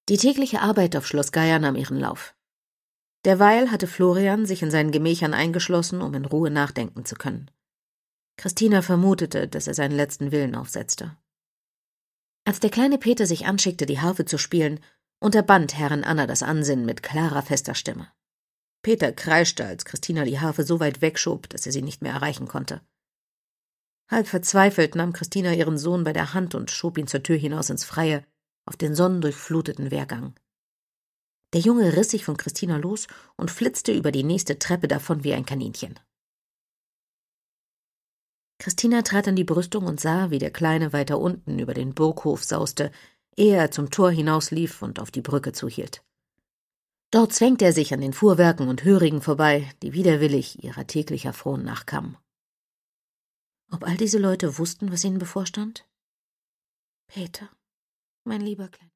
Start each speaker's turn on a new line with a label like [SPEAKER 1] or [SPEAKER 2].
[SPEAKER 1] Die tägliche Arbeit auf Schloss Geier nahm ihren Lauf. Derweil hatte Florian sich in seinen Gemächern eingeschlossen, um in Ruhe nachdenken zu können. Christina vermutete, dass er seinen letzten Willen aufsetzte. Als der kleine Peter sich anschickte, die Harfe zu spielen, unterband Herrin Anna das Ansinnen mit klarer, fester Stimme. Peter kreischte, als Christina die Harfe so weit wegschob, dass er sie nicht mehr erreichen konnte. Halb verzweifelt nahm Christina ihren Sohn bei der Hand und schob ihn zur Tür hinaus ins Freie, auf den sonnendurchfluteten Wehrgang. Der Junge riss sich von Christina los und flitzte über die nächste Treppe davon wie ein Kaninchen. Christina trat an die Brüstung und sah, wie der Kleine weiter unten über den Burghof sauste, ehe er zum Tor hinauslief und auf die Brücke zuhielt. Dort zwängte er sich an den Fuhrwerken und Hörigen vorbei, die widerwillig ihrer täglicher Fron nachkamen. Ob all diese Leute wussten, was ihnen bevorstand? Peter, mein lieber Kleiner.